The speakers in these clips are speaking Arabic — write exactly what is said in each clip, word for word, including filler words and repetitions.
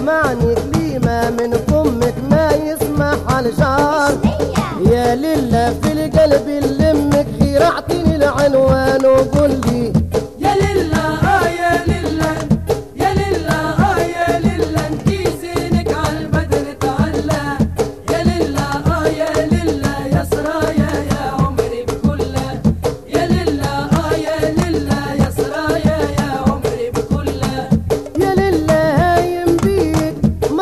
سمعني كلمة من فمك ما يسمح الشعر. يا لله في القلب اللي امك خير اعطيني العنوان وقول لي يا لله اه يا لله يا لله اه يا لله انتي زينك عالبدر تعلى. يا لله اه يا لله يا سرايا يا عمري بكله. يا لله اه يا لله يا سرايا يا عمري بكله. يا لله هايم بيك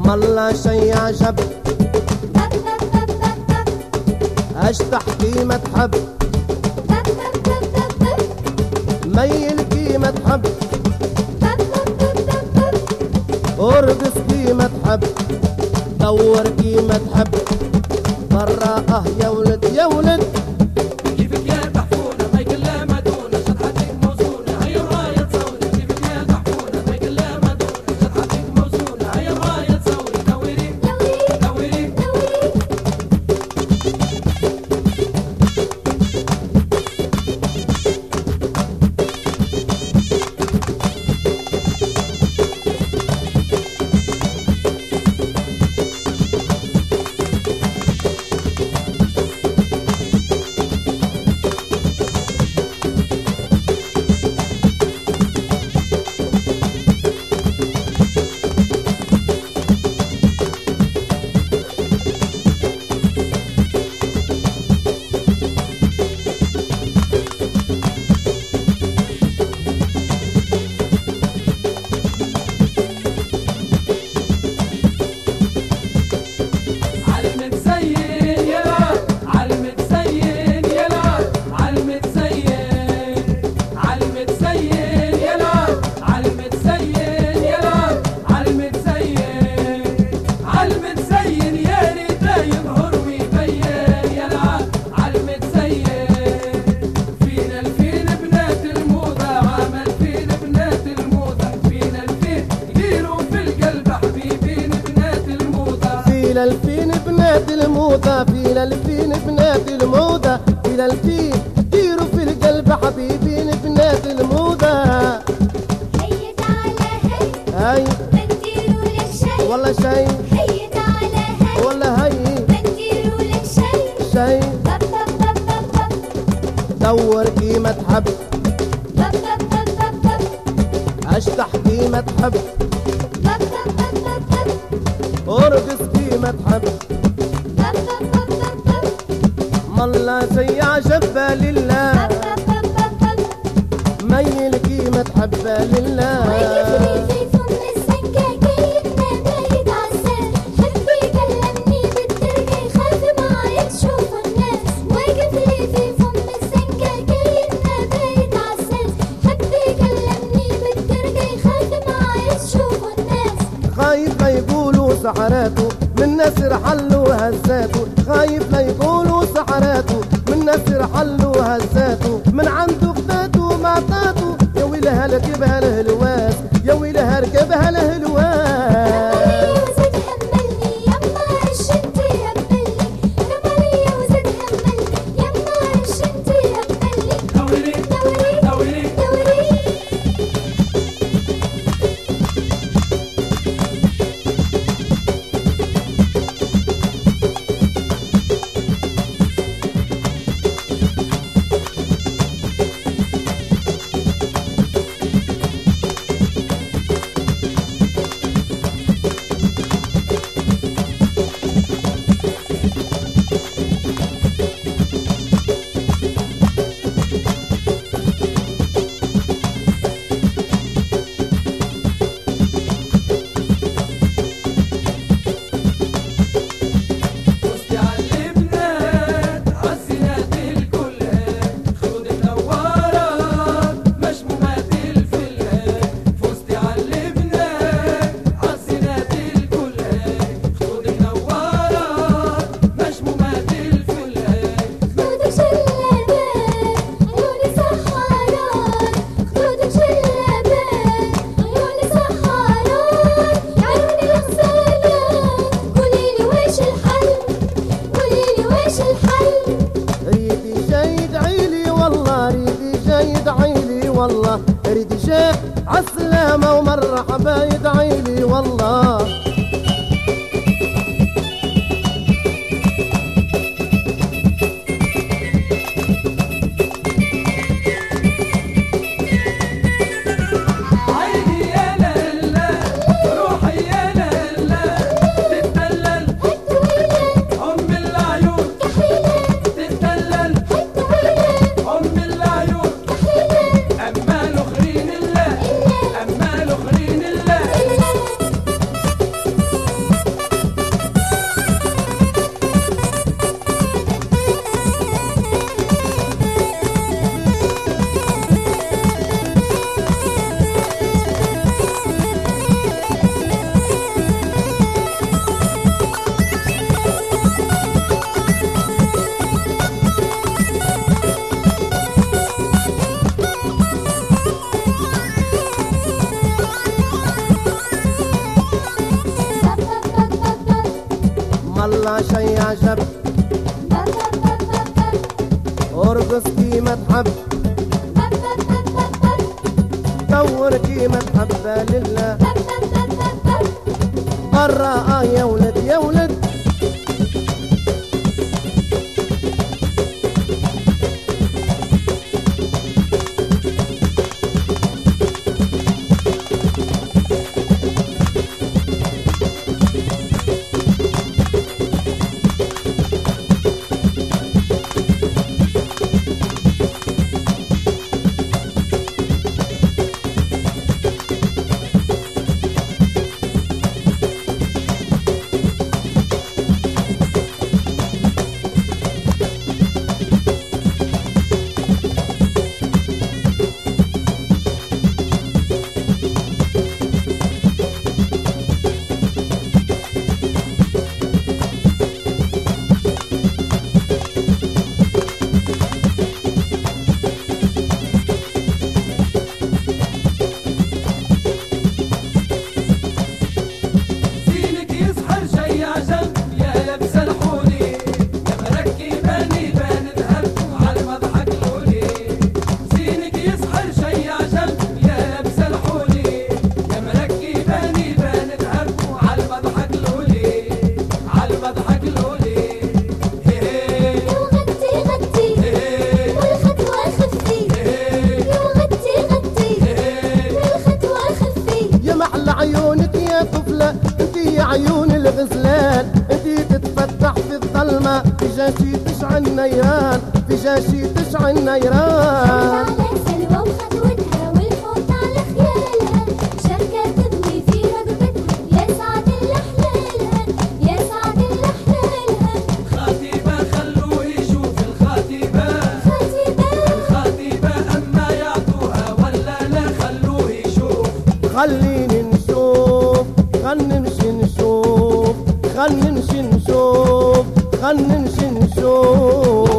ملا شي عجب بب بب بب بب بب اشتح كيما تحب بب بب بب بب بب ميل كيما تحب بب بب بب بب بب ارقص كيما تحب دور كيما تحب برا اه يا ولد يا ولد كيفك يا بحفونة ما يكلا مدونة شطحتك موزونة هيا الراية تصوري كيفك يا بحفونة ما يكلا مدونة شطحتك موزونة هيا الراية تصوري دوري دوري دوري دوري عالمتزين يلعب عالمتزين يلعب عالمتزين عالمتزين يلعب عالمتزين يلعب عالمتزين عالمتزين يا ريته يظهر ويبين يلعب عالمتزين فينا الفين بنات الموضة عمل فينا بنات الموضة فينا الفين يديروا في القلب حبيبين بنات الموضة فينا الفين بنات الموضة فينا الفين بنات الموضة فينا الفين ديروا في القلب حبيبين بنات الموضة هيا تعالى هيا هاي بنديروا لك شي والله شي هيا تعالى هيا والله هي بنديروا لك شي شي بب بب بب بب بب دور كيما تحب بب بب بب بب بب اشتح كيما تحب بب بب بب بب بب ارقص كيما تحب بب بب بب بب بب ملا شي عجب لله بب بب بب بب بب ميل كيما تحب لله ويكفلي في فم السكاكة يتنادى يتعسل حبي كلمني بالترقة يخاف معايا تشوف الناس ويكفلي في فم السكاكة يتنادى يتعسل حبي كلمني بالترقة يخاف معايا تشوف الناس خايف لا يقولوا سحراته من نسر حلوا هزاته خايف لا يقولوا سحراته من نسر حلوا هزاته من عنده فداته معطاته يا ويلها ركبها الهلواس يا ويلها ركبها الهلواس رمالية وزد هملني يما عش انتي هبلي رمالية وزد هملني يما عش انتي هبلي دوري دوري دوري دوري فزتي عالبنات عالزينات الكل خدودك نوارة مشمومات الفل فزتي عالبنات عالزينات الكل خدودك نوارة مشمومات الفل خدودك شلابات عيوني سحارات خدودك شلابات عيوني سحارات عيوني الغزالات قوليلي ويش الحل قوليلي ويش الحل ريدي جاي ادعيلي والله ريدي جاي ادعيلي والله ريدي جاي عالسلامة ومرحبا يدعيلي والله عيني يا لالا روحي يا لالا تتدلل أم العيون تتدلل أم العيون أما الأخرين الله أما الأخرين الله والله شي عجب. ارقص كيما تحب، دور كيما تحب لله. برا يا ولد يا ولد. عيونك يا طفلة انتي عيون الغزلان، انتي تتفتح في الظلمة في جاشي تشعل نيران، في جاشي تشعل نيران. سلوى وخطوتها والحوت على خيالها، شركة تضوي في رقبتها يا سعد الأحلالها يا سعد الأحلالها. خطيبة خلوه يشوف الخطيبة، خطيبة الخطيبة أما يعطوها ولا لا خلوه يشوف. خليني نشوف خلينا نمشي نشوف خلينا نمشي نشوف خلينا نمشي نشوف.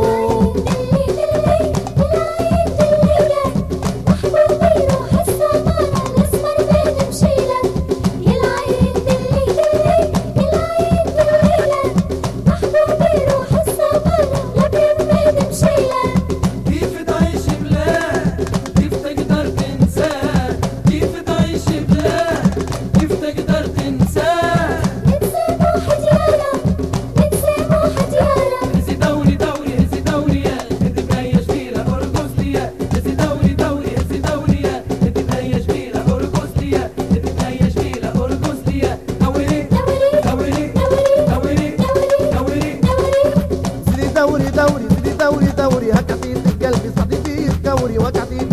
دوري دوري دوري دوري هكا في قلبي صحتي في الدوري وقعتي